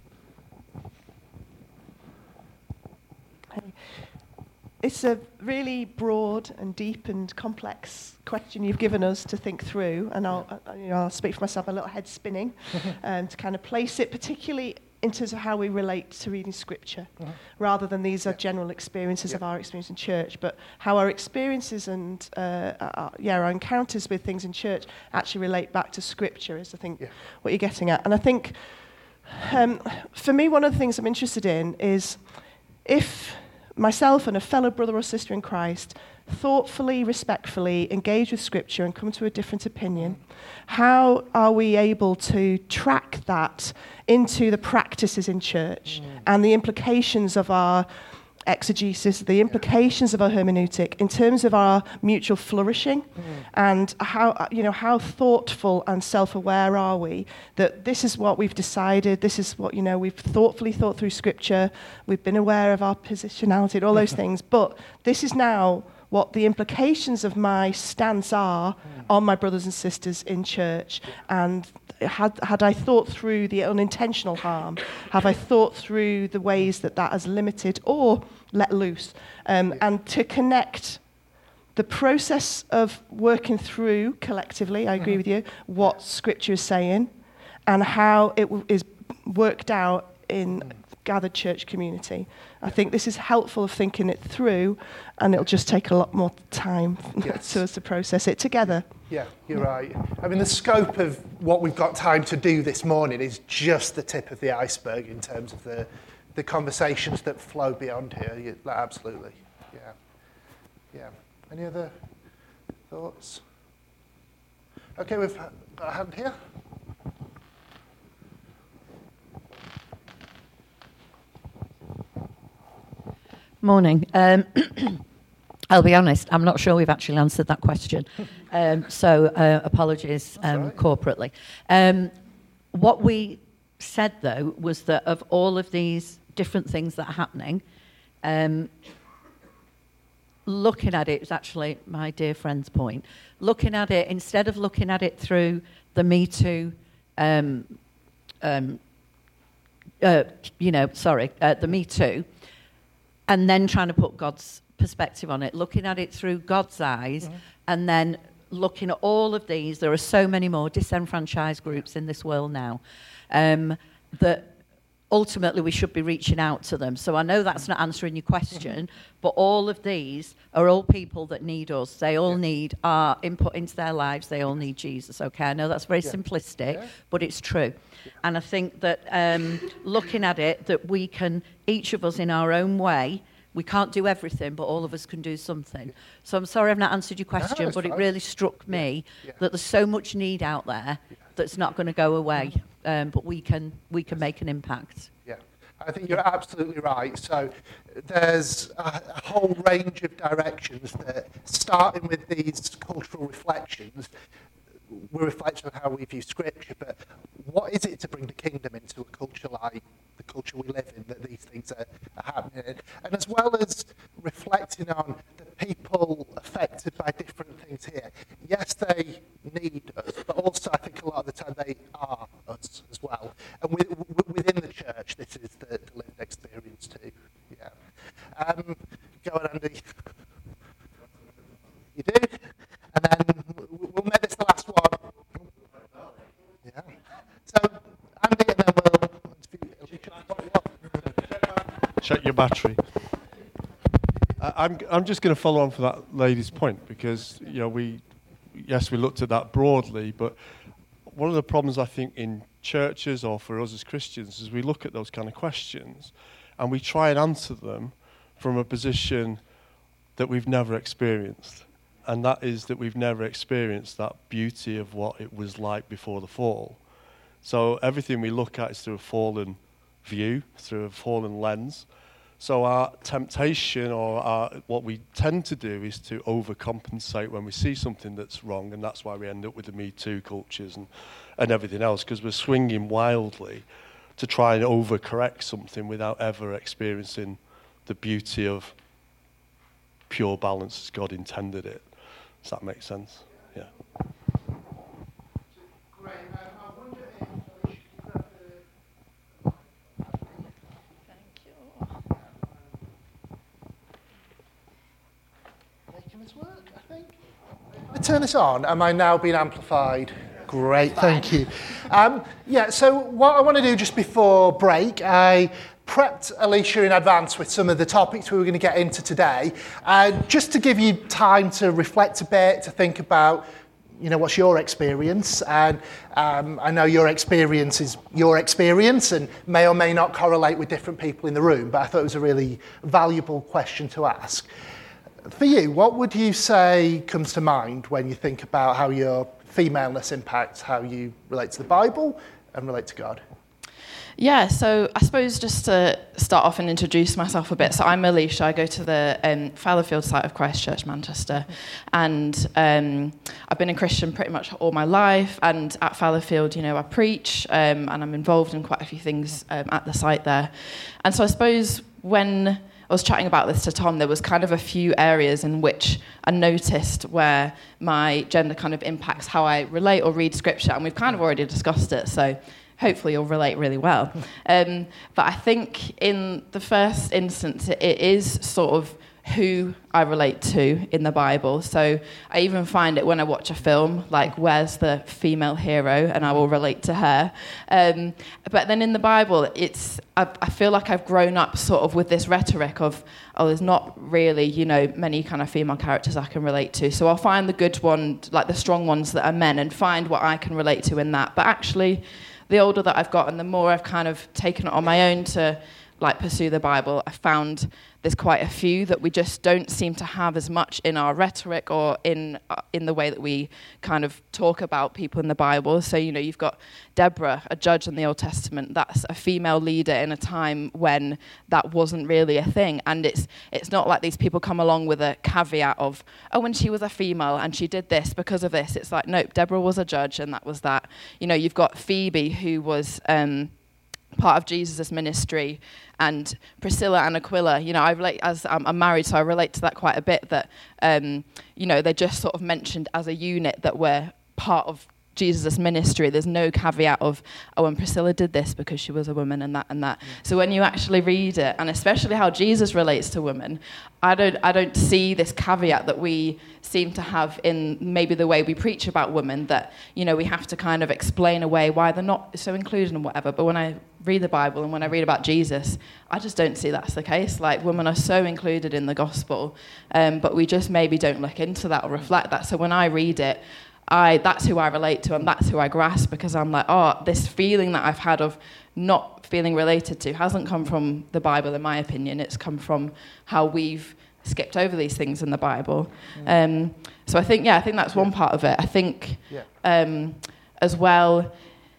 Speaker 10: It's a really broad and deep and complex question you've given us to think through, and I'll, I, you know, I'll speak for myself, a little head spinning, and to kind of place it particularly in terms of how we relate to reading Scripture, mm-hmm. rather than these are general experiences yeah. of our experience in church, but how our experiences and uh, our, yeah, our encounters with things in church actually relate back to Scripture is, I think, yeah. what you're getting at. And I think, um, for me, one of the things I'm interested in is if myself and a fellow brother or sister in Christ thoughtfully, respectfully engage with Scripture and come to a different opinion, how are we able to track that into the practices in church mm. and the implications of our exegesis, the implications of our hermeneutic in terms of our mutual flourishing, mm. and how, you know, how thoughtful and self-aware are we that this is what we've decided, this is what, you know, we've thoughtfully thought through Scripture, we've been aware of our positionality and all those things, but this is now what the implications of my stance are mm. on my brothers and sisters in church. And had had I thought through the unintentional harm? Have I thought through the ways that that has limited or let loose? Um, yeah. And to connect the process of working through collectively, I agree mm-hmm. with you, what Scripture is saying, and how it w- is worked out in mm. gathered church community. I think this is helpful of thinking it through, and it'll just take a lot more time yes. to us to process it together.
Speaker 1: Yeah, you're yeah. right. I mean, the scope of what we've got time to do this morning is just the tip of the iceberg in terms of the the conversations that flow beyond here. You, like, absolutely. Yeah. Yeah. Any other thoughts? Okay, we've got a hand here.
Speaker 11: Morning. Um, I'll be honest, I'm not sure we've actually answered that question. Um, so uh, apologies um, right. corporately. Um, what we said, though, was that of all of these different things that are happening, um, looking at it is actually my dear friend's point. Looking at it, instead of looking at it through the Me Too, um, um, uh, you know, sorry, uh, the Me Too, and then trying to put God's perspective on it, looking at it through God's eyes, mm-hmm. and then looking at all of these. There are so many more disenfranchised groups in this world now um, that ultimately we should be reaching out to them. So I know that's not answering your question, mm-hmm. but all of these are all people that need us. They all yeah. need our input into their lives. They all need Jesus, okay? I know that's very yeah. simplistic, yeah. but it's true. Yeah. And I think that um, looking at it, that we can, each of us in our own way, we can't do everything, but all of us can do something. Yeah. So I'm sorry I've not answered your question, no, but fine. It really struck me yeah. Yeah. that there's so much need out there yeah. that's not going to go away, um, but we can we can make an impact.
Speaker 1: Yeah, I think you're absolutely right. So there's a, a whole range of directions that, starting with these cultural reflections, we're reflecting on how we view Scripture, but what is it to bring the kingdom into a culture like the culture we live in, that these things are, are happening in? And as well as reflecting on the people affected by different things here, yes, they need us, but also I think a lot of the time they are us as well. And with, within the church, this is the, the lived experience too. Yeah. Um, go on, Andy. You do? And then we'll make this the last one. Yeah. So, Andy, and then we'll...
Speaker 7: Check your battery. Uh, I'm I'm just going to follow on from that lady's point, because, you know, we, yes, we looked at that broadly, but one of the problems I think in churches or for us as Christians is we look at those kind of questions and we try and answer them from a position that we've never experienced. And that is that we've never experienced that beauty of what it was like before the fall. So everything we look at is through a fallen view, through a fallen lens. So our temptation, or our, what we tend to do, is to overcompensate when we see something that's wrong, and that's why we end up with the Me Too cultures and, and everything else, because we're swinging wildly to try and overcorrect something without ever experiencing the beauty of pure balance as God intended it. Does that make sense? Yeah.
Speaker 1: Great. Um, I wonder if Alicia could grab the...
Speaker 11: Thank you.
Speaker 1: Making this work, I think. I turn this on. Am I now being amplified? Great, thank you. Um, yeah, so what I want to do just before break, I prepped Alicia in advance with some of the topics we were going to get into today, uh, just to give you time to reflect a bit, to think about, you know, what's your experience. And um, I know your experience is your experience and may or may not correlate with different people in the room, but I thought it was a really valuable question to ask. For you, what would you say comes to mind when you think about how your femaleness impacts how you relate to the Bible and relate to God?
Speaker 12: Yeah, so I suppose just to start off and introduce myself a bit. So I'm Alicia. I go to the um, Fallowfield site of Christ Church, Manchester. And um, I've been a Christian pretty much all my life. And at Fallowfield, you know, I preach um, and I'm involved in quite a few things um, at the site there. And so I suppose when I was chatting about this to Tom, there was kind of a few areas in which I noticed where my gender kind of impacts how I relate or read scripture. And we've kind of already discussed it, so hopefully you'll relate really well. Um, but I think in the first instance, it is sort of who I relate to in the Bible. So I even find it when I watch a film, like where's the female hero, and I will relate to her. Um, but then in the Bible, it's I, I feel like I've grown up sort of with this rhetoric of, oh, there's not really, you know, many kind of female characters I can relate to. So I'll find the good one, like the strong ones that are men, and find what I can relate to in that. But actually, the older that I've got and the more I've kind of taken it on my own to like pursue the Bible, I found there's quite a few that we just don't seem to have as much in our rhetoric or in uh, in the way that we kind of talk about people in the Bible. So, you know, you've got Deborah, a judge in the Old Testament. That's a female leader in a time when that wasn't really a thing. And it's it's not like these people come along with a caveat of, oh, when she was a female and she did this because of this. It's like, nope, Deborah was a judge and that was that. You know, you've got Phoebe, who was Um, part of Jesus' ministry, and Priscilla and Aquila. You know, I relate, as I'm, I'm married, so I relate to that quite a bit, that, um, you know, they're just sort of mentioned as a unit that were part of Jesus' ministry. There's no caveat of, oh, and Priscilla did this because she was a woman and that and that. Yeah. So when you actually read it, and especially how Jesus relates to women, I don't I don't see this caveat that we seem to have in maybe the way we preach about women, that, you know, we have to kind of explain away why they're not so included and whatever. But when I read the Bible and when I read about Jesus, I just don't see that's the case. Like, women are so included in the gospel, um, but we just maybe don't look into that or reflect that. So when I read it, I that's who I relate to and that's who I grasp, because I'm like, oh, this feeling that I've had of not feeling related to hasn't come from the Bible, in my opinion. It's come from how we've skipped over these things in the Bible. Mm. Um, so I think, yeah, I think that's one part of it. I think yeah. um, as well,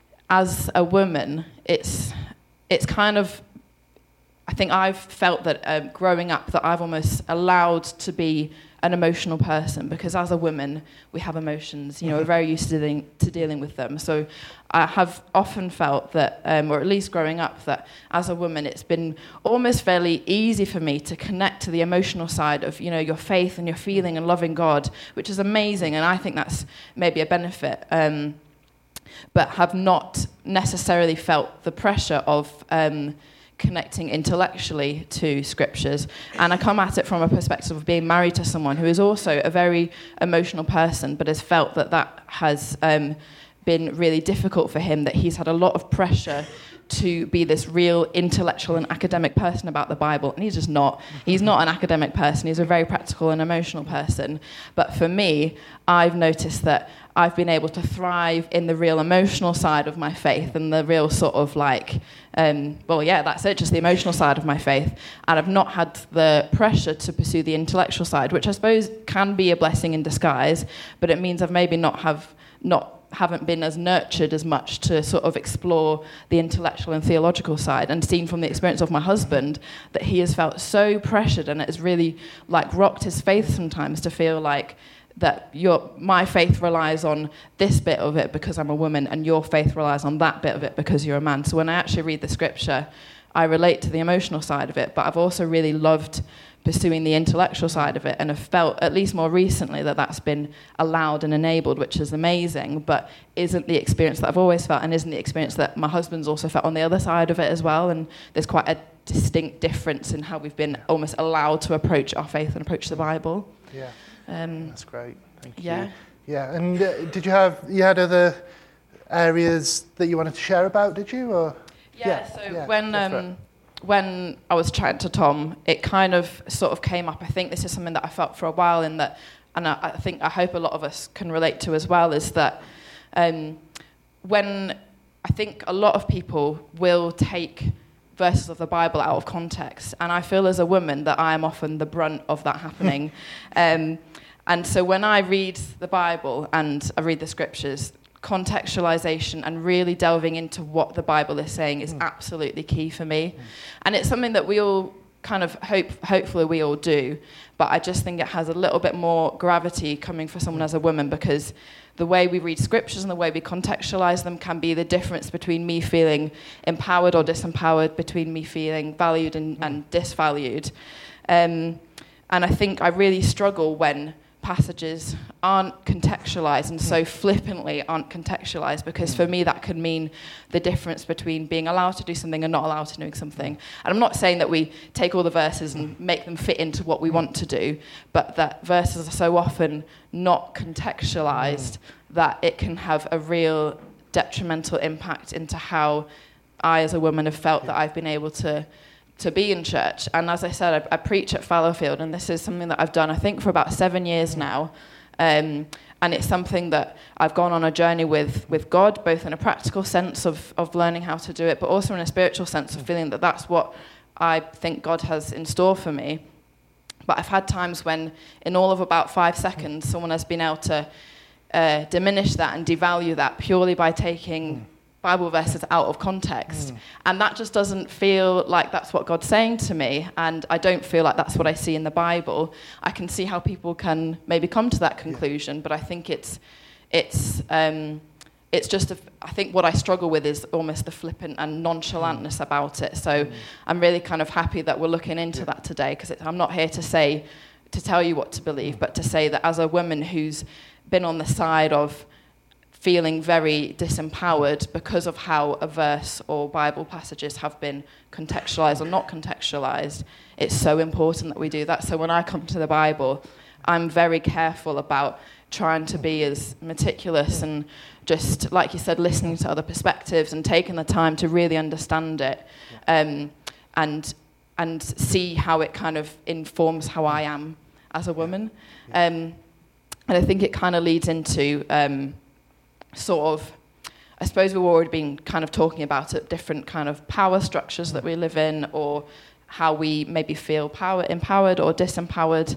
Speaker 12: as a woman, it's it's kind of, I think I've felt that um, growing up that I've almost allowed to be an emotional person, because as a woman we have emotions, you know, we're very used to dealing, to dealing with them. So I have often felt that, um, or at least growing up, that as a woman it's been almost fairly easy for me to connect to the emotional side of, you know, your faith and your feeling and loving God, which is amazing, and I think that's maybe a benefit, um, but have not necessarily felt the pressure of um, connecting intellectually to scriptures. And I come at it from a perspective of being married to someone who is also a very emotional person, but has felt that that has um, been really difficult for him, that he's had a lot of pressure to be this real intellectual and academic person about the Bible, and he's just not. He's not an academic person, he's a very practical and emotional person. But for me, I've noticed that I've been able to thrive in the real emotional side of my faith, and the real sort of like, um, well, yeah, that's it, just the emotional side of my faith. And I've not had the pressure to pursue the intellectual side, which I suppose can be a blessing in disguise, but it means I've maybe not have not haven't been as nurtured as much to sort of explore the intellectual and theological side, and seen from the experience of my husband that he has felt so pressured, and it has really like rocked his faith sometimes to feel like that your my faith relies on this bit of it because I'm a woman, and your faith relies on that bit of it because you're a man. So when I actually read the scripture, I relate to the emotional side of it, but I've also really loved pursuing the intellectual side of it, and have felt, at least more recently, that that's been allowed and enabled, which is amazing, but isn't the experience that I've always felt, and isn't the experience that my husband's also felt on the other side of it as well. And there's quite a distinct difference in how we've been almost allowed to approach our faith and approach the Bible.
Speaker 1: Yeah.
Speaker 12: Um,
Speaker 1: That's great. Thank
Speaker 12: yeah.
Speaker 1: you. Yeah. And uh, did you have you had other areas that you wanted to share about? Did you? Or
Speaker 12: yeah. yeah so
Speaker 1: yeah,
Speaker 12: when um, when I was chatting to Tom, it kind of sort of came up. I think this is something that I felt for a while, in that, and I, I think I hope a lot of us can relate to as well, is that um, when I think a lot of people will take verses of the Bible out of context, and I feel as a woman that I am often the brunt of that happening. um, and so when I read the Bible and I read the scriptures, contextualization and really delving into what the Bible is saying is mm. absolutely key for me. Mm. And it's something that we all kind of hope, hopefully we all do, but I just think it has a little bit more gravity coming for someone as a woman, because the way we read scriptures and the way we contextualize them can be the difference between me feeling empowered or disempowered, between me feeling valued and, mm. and disvalued. Um, and I think I really struggle when passages aren't contextualized and so flippantly aren't contextualized, because for me that could mean the difference between being allowed to do something and not allowed to do something. And I'm not saying that we take all the verses and make them fit into what we want to do, but that verses are so often not contextualized that it can have a real detrimental impact into how I as a woman have felt that I've been able to to be in church. And as I said, I, I preach at Fallowfield, and this is something that I've done, I think, for about seven years now. Um, and it's something that I've gone on a journey with with God, both in a practical sense of, of learning how to do it, but also in a spiritual sense of feeling that that's what I think God has in store for me. But I've had times when, in all of about five seconds, someone has been able to uh, diminish that and devalue that purely by taking Bible verses out of context. Mm. And that just doesn't feel like that's what God's saying to me, and I don't feel like that's what I see in the Bible. I can see how people can maybe come to that conclusion, yeah. but I think it's it's um, it's just, a, I think what I struggle with is almost the flippant and nonchalantness mm. about it. So mm. I'm really kind of happy that we're looking into yeah. that today, because I'm not here to say, to tell you what to believe, mm. but to say that as a woman who's been on the side of feeling very disempowered because of how a verse or Bible passages have been contextualized or not contextualized, it's so important that we do that. So when I come to the Bible, I'm very careful about trying to be as meticulous and just, like you said, listening to other perspectives and taking the time to really understand it, um, and and see how it kind of informs how I am as a woman. Um, and I think it kind of leads into Um, sort of, I suppose we've already been kind of talking about it, different kind of power structures that we live in, or how we maybe feel power empowered or disempowered.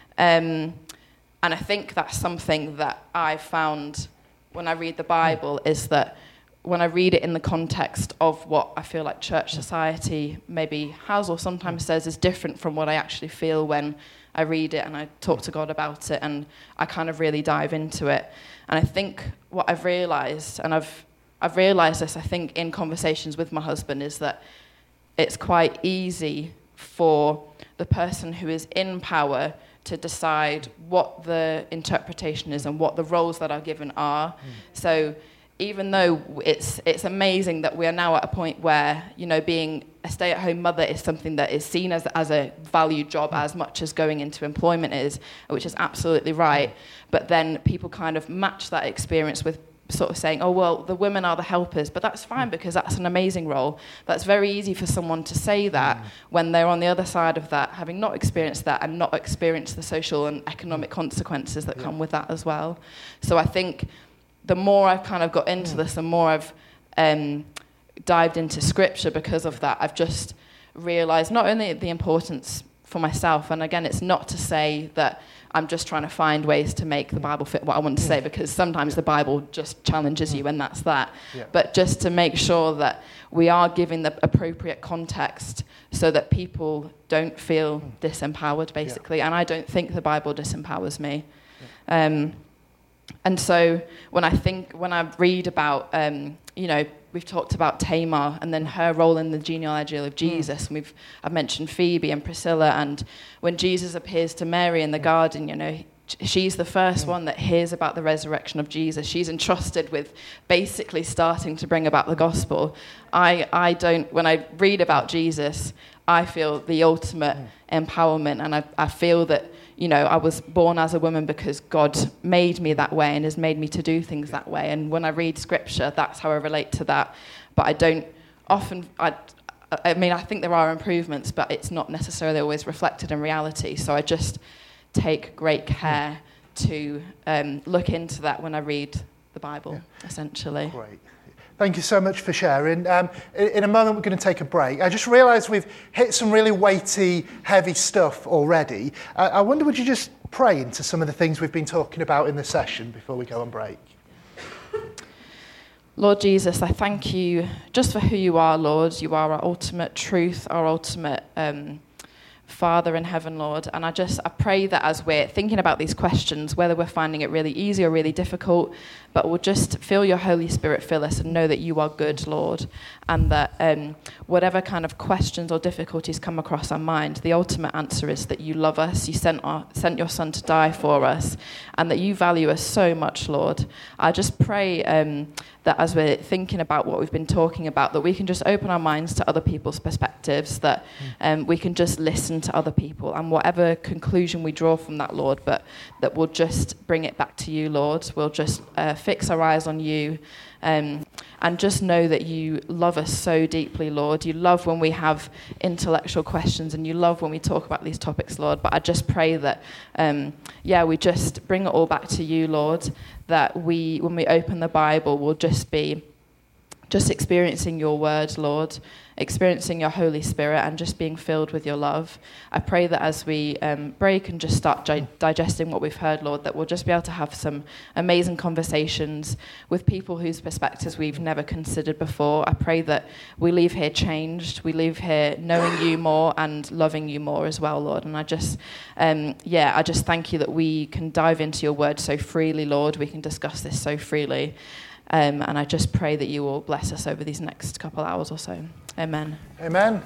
Speaker 12: Um, and I think that's something that I found when I read the Bible, is that when I read it in the context of what I feel like church society maybe has or sometimes says is different from what I actually feel when I read it and I talk to God about it, and I kind of really dive into it. And I think what I've realised, and I've I've realised this, I think, in conversations with my husband, is that it's quite easy for the person who is in power to decide what the interpretation is and what the roles that are given are. Mm. So even though it's it's amazing that we are now at a point where, you know, being a stay-at-home mother is something that is seen as as a valued job as much as going into employment is, which is absolutely right. But then people kind of match that experience with sort of saying, oh, well, the women are the helpers, but that's fine because that's an amazing role. That's very easy for someone to say that when they're on the other side of that, having not experienced that and not experienced the social and economic consequences that yeah. come with that as well. So I think the more I've kind of got into yeah. this, the more I've um, dived into scripture because of that, I've just realised not only the importance for myself, and again, it's not to say that I'm just trying to find ways to make the Bible fit what I want to say, because sometimes the Bible just challenges you, and that's that. Yeah. But just to make sure that we are giving the appropriate context so that people don't feel disempowered, basically. Yeah. And I don't think the Bible disempowers me. Yeah. Um, and so when I think, when I read about, um, you know, we've talked about Tamar and then her role in the genealogy of Jesus. Mm. And we've I've mentioned Phoebe and Priscilla, and when Jesus appears to Mary in the garden, you know, she's the first mm. one that hears about the resurrection of Jesus. She's entrusted with basically starting to bring about the gospel. I I don't when I read about Jesus, I feel the ultimate mm. empowerment, and I I feel that, you know, I was born as a woman because God made me that way and has made me to do things that way. And when I read scripture, that's how I relate to that. But I don't often, I, I mean, I think there are improvements, but it's not necessarily always reflected in reality. So I just take great care to um, look into that when I read the Bible, yeah. essentially.
Speaker 1: Great. Thank you so much for sharing. Um, in a moment, we're going to take a break. I just realised we've hit some really weighty, heavy stuff already. Uh, I wonder, would you just pray into some of the things we've been talking about in the session before we go on break?
Speaker 12: Lord Jesus, I thank you just for who you are, Lord. You are our ultimate truth, our ultimate um, Father in heaven, Lord. And I just, I pray that as we're thinking about these questions, whether we're finding it really easy or really difficult, but we'll just feel your Holy Spirit fill us and know that you are good, Lord. And that um, whatever kind of questions or difficulties come across our mind, the ultimate answer is that you love us, you sent, our, sent your Son to die for us, and that you value us so much, Lord. I just pray um, that as we're thinking about what we've been talking about, that we can just open our minds to other people's perspectives, that um, we can just listen to other people, and whatever conclusion we draw from that, Lord, but that we'll just bring it back to you, Lord. We'll just uh, fix our eyes on you, um, and just know that you love us so deeply, Lord. You love when we have intellectual questions, and you love when we talk about these topics, Lord. But I just pray that, um, yeah, we just bring it all back to you, Lord, that we, when we open the Bible, we'll just be just experiencing your word, Lord, experiencing your Holy Spirit and just being filled with your love. I pray that as we um, break and just start gi- digesting what we've heard, Lord, that we'll just be able to have some amazing conversations with people whose perspectives we've never considered before. I pray that we leave here changed, we leave here knowing you more and loving you more as well, Lord. And I just, um, yeah, I just thank you that we can dive into your word so freely, Lord. We can discuss this so freely. Um, and I just pray that you will bless us over these next couple hours or so. Amen.
Speaker 1: Amen.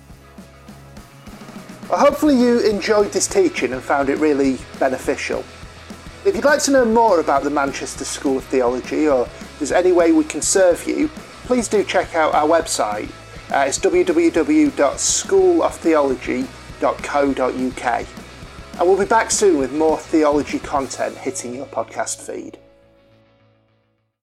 Speaker 1: Well, hopefully you enjoyed this teaching and found it really beneficial. If you'd like to know more about the Manchester School of Theology, or if there's any way we can serve you, please do check out our website. Uh, it's w w w dot school of theology dot co dot u k. And we'll be back soon with more theology content hitting your podcast feed.